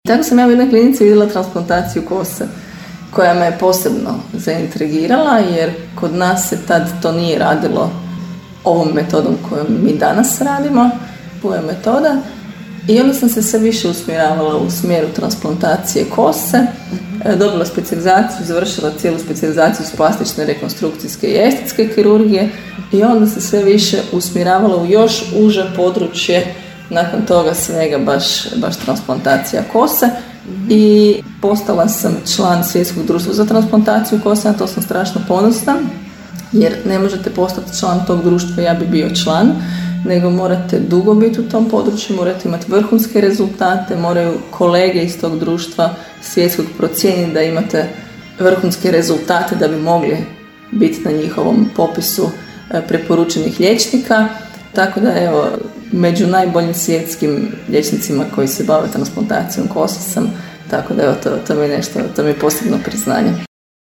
Tako sam ja u jednoj klinici vidjela transplantaciju kose koja me posebno zaintrigirala jer kod nas se tad to nije radilo ovom metodom kojom mi danas radimo, koja metoda. I onda sam se sve više usmjeravala u smjeru transplantacije kose, dobila specijalizaciju, završila cijelu specijalizaciju s plastične, rekonstrukcijske i estetske kirurgije i onda se sve više usmjeravala u još uže područje nakon toga svega baš transplantacija kose i postala sam član Svjetskog društva za transplantaciju kose, na to sam strašno ponosna jer ne možete postati član tog društva, ja bi bio član, nego morate dugo biti u tom području, morate imati vrhunske rezultate, moraju kolege iz tog društva svjetskog procijeniti da imate vrhunske rezultate da bi mogli biti na njihovom popisu preporučenih liječnika. Tako da evo, među najboljim svjetskim liječnicima koji se bave transplantacijom kose sam, tako da evo, to mi je nešto, to mi je posebno priznanje.